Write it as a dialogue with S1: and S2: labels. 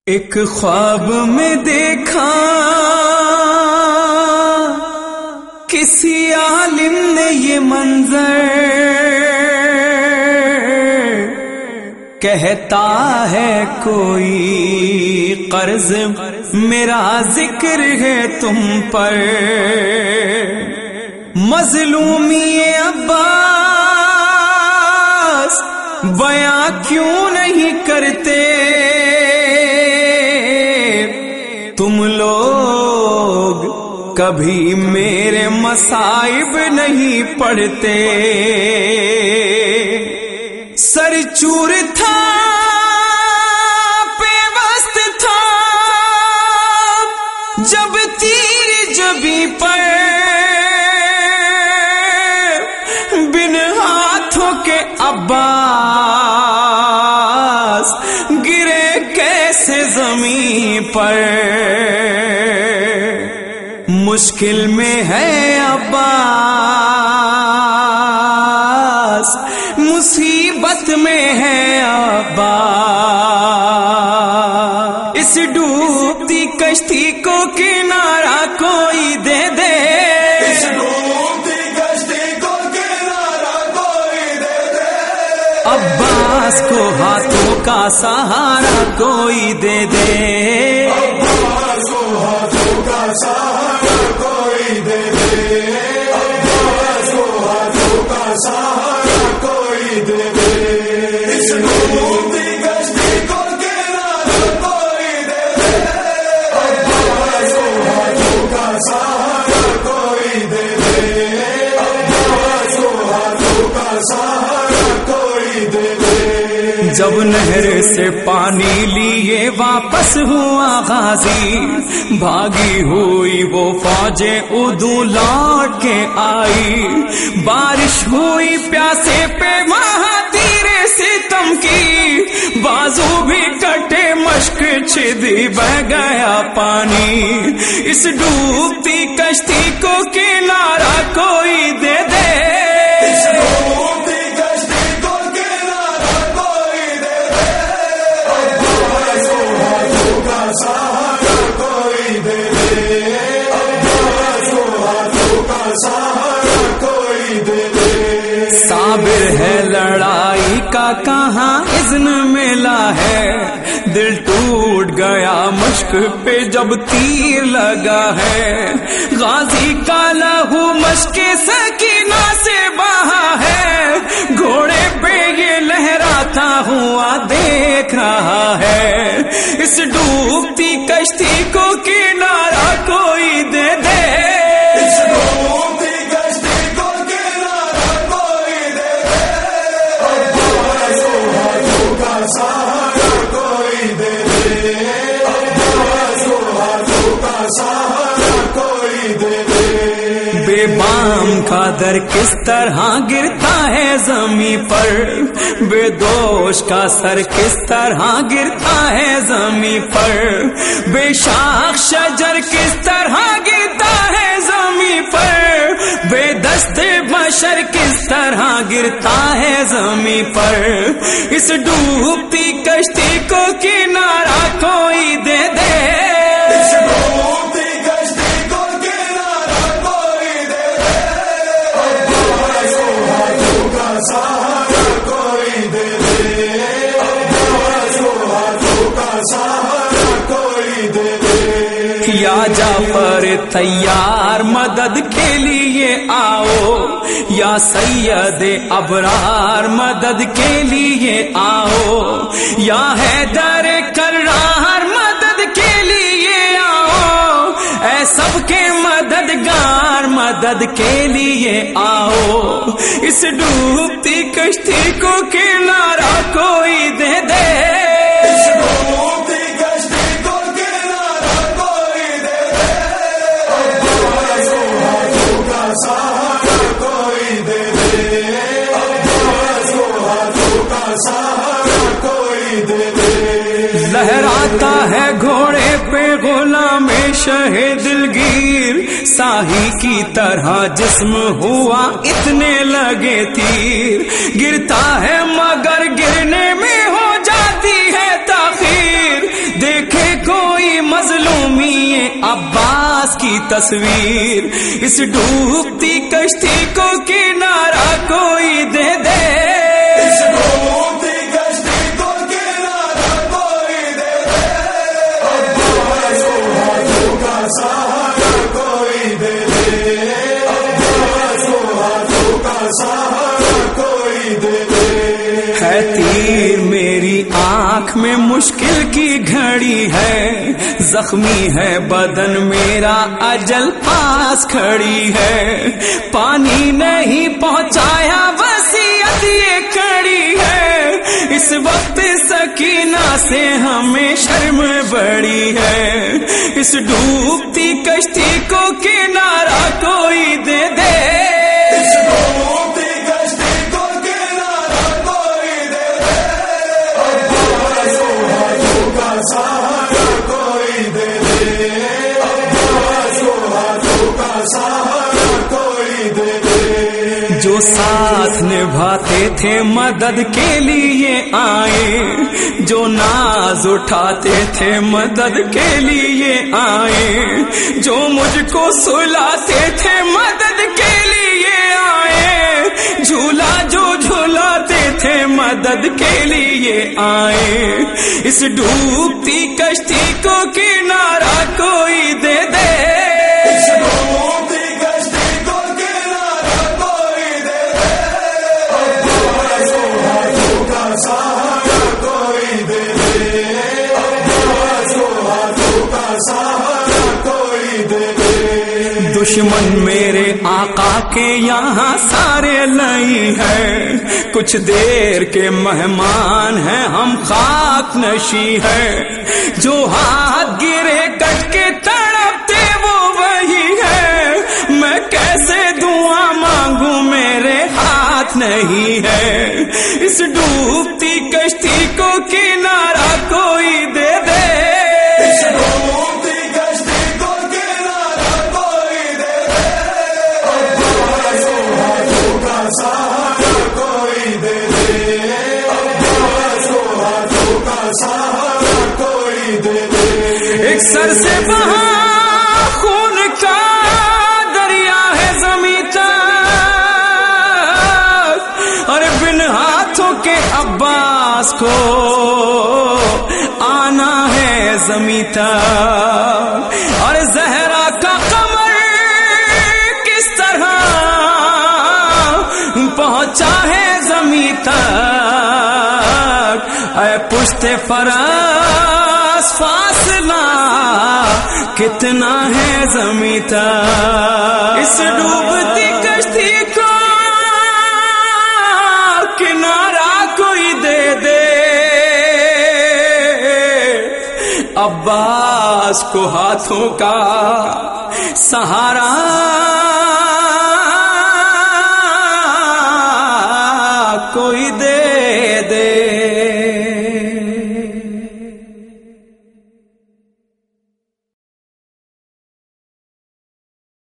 S1: ایک خواب میں دیکھا کسی عالم نے یہ منظر، کہتا ہے کوئی قرض میرا ذکر ہے تم پر، مظلومی عباس بیاں کیوں نہیں کرتے تم لوگ، کبھی میرے مصائب نہیں پڑھتے، سر چور تھا پیوست تھا جب تیر جبی پر، بن ہاتھوں کے عباس گرے کیسے زمین پر، مشکل میں ہے عباس، مصیبت میں ہے عباس، اس ڈوبتی کشتی کو کنارہ کوئی دے دے،
S2: اس ڈوبتی کشتی کو کنارہ کوئی دے دے،
S1: عباس کو ہاتھوں کا سہارا کوئی دے دے،
S2: عباس کو ہاتھوں کا سہارا کوئی دے دے، عباس کو ہاتھوں کا سہارا کوئی دے دے، اس ڈوبتی کشتی کو کنارہ کوئی دے دے، عباس کو ہاتھوں کا سہارا کوئی دے دے، عباس کو ہاتھوں کا سہارا کوئی دے دے۔
S1: جب نہر سے پانی لیے واپس ہوا غازی، بھاگی ہوئی وہ فوجیں ادو لوٹ کے آئی، بارش ہوئی پیاسے پہ وہاں تیرے ستم کی، بازو بھی کٹے مشک چھدی بہ گیا پانی، اس ڈوبتی کشتی کو کنارہ کوئی دے دے،
S2: اس ڈوبتی کشتی کو کنارہ کوئی دے دے، عباس کو ہاتھوں کا سہارا کوئی دے دے، عباس کو ہاتھوں کا سہارا کوئی دے دے۔
S1: صابر ہے لڑائی کا کہاں اذن ملا ہے، دل ٹوٹ گیا مشک پہ جب تیر لگا ہے، غازی کا لہو مشک سکینہ سے بہا ہے، گھوڑے پہ یہ لہراتا ہوا دیکھ رہا ہے، اس ڈوبتی کشتی کو کنارہ کوئی دے دے،
S2: اس ڈوبتی کشتی کو کنارہ کوئی دے دے، عباس کو ہاتھوں کا سہارا کوئی دے دے، عباس کو ہاتھوں کا سہارا کوئی دے دے۔
S1: بے بام کا در کس طرح گرتا ہے زمین پر، بے دوش کا سر کس طرح گرتا ہے زمین پر، بے شاخ شجر کس طرح گرتا ہے زمین پر، بے دست بشر کس طرح گرتا ہے زمین پر، اس ڈوبتی کشتی کو کنارہ کوئی دے دے،
S2: اس ڈوبتی کشتی کو کنارہ کوئی دے دے، عباس کو ہاتھوں کا سہارا کوئی دے دے، عباس کو ہاتھوں کا سہارا کوئی دے دے۔
S1: یا جعفر تیار مدد کے لیے آؤ، یا سید ابرار مدد کے لیے آؤ، یا حیدر کرار مدد کے لیے آؤ، اے سب کے مددگار مدد کے لیے آؤ، اس ڈوبتی کشتی کو کنارہ کوئی دے دے،
S2: اس ڈوبتی کشتی کو کنارہ کوئی دے دے، عباس کو ہاتھوں کا سہارا کوئی دے دے، عباس کو ہاتھوں کا سہارا کوئی دے دے۔
S1: لہراتا ہے گھوڑے پہ غلام شہ دلگیر، ساہی کی طرح جسم ہوا اتنے لگے تیر، گرتا ہے مگر گرنے میں ہو جاتی ہے تاخیر، دیکھے کی تصویر، اس ڈوبتی کشتی کو کنارہ کوئی دے دے،
S2: اس ڈوبتی کشتی کو کنارہ کوئی دے دے، عباس کو ہاتھوں کا سہارا کوئی دے دے، عباس کو ہاتھوں کا سہارا کوئی دے دے۔
S1: ہے تیر میری آنکھ میں مشکل کی گھڑی ہے، زخمی ہے بدن میرا اجل پاس کھڑی ہے، پانی نہیں پہنچایا وصیت یہ کھڑی ہے، اس وقت سکینہ سے ہمیں شرم بڑی ہے، اس ڈوبتی کشتی کو کنارہ کوئی دے دے،
S2: اس ڈوبتی کشتی کو کنارہ کوئی دے دے، عباس کو ہاتھوں کا سہارا کوئی دے دے، عباس کو ہاتھوں کا سہارا کوئی دے دے۔
S1: جو ساتھ نبھاتے تھے مدد کے لیے آئے، جو ناز اٹھاتے تھے مدد کے لیے آئے، جو مجھ کو سلاتے تھے مدد کے لیے آئے، جھولا جو جھولاتے تھے مدد کے لیے آئے، اس ڈوبتی کشتی کو کنارہ کوئی دے دے،
S2: اس ڈوبتی کشتی کو کنارہ کوئی دے دے، عباس کو ہاتھوں کا سہارا کوئی دے دے، عباس کو ہاتھوں کا سہارا کوئی دے دے۔
S1: دشمن میرے آقا کے یہاں سارے نہیں ہیں، کچھ دیر کے مہمان ہیں ہم خاک نشی ہیں، جو ہاتھ گرے کٹ کے تڑپتے وہ وہی ہے، میں کیسے دعا مانگوں میرے ہاتھ نہیں ہے، اس ڈوبتی کشتی کو کنارہ کوئی دے دے،
S2: اس ڈوبتی کشتی کو کنارہ کوئی دے دے، عباس کو ہاتھوں کا سہارا کوئی دے دے، عباس کو ہاتھوں کا سہارا کوئی دے دے۔
S1: ایک سر سے بہا خون کا دریا ہے زمیں تک، اور بن ہاتھوں کے عباس کو آنا ہے زمیں تک، اور زہرا کا قمر کس طرح پہنچا ہے زمیں تک، اے پشت فراز فاصلہ کتنا ہے زمیں تک، اس ڈوبتی کشتی کو کنارہ کوئی دے دے، عباس کو ہاتھوں کا سہارا کوئی دے دے۔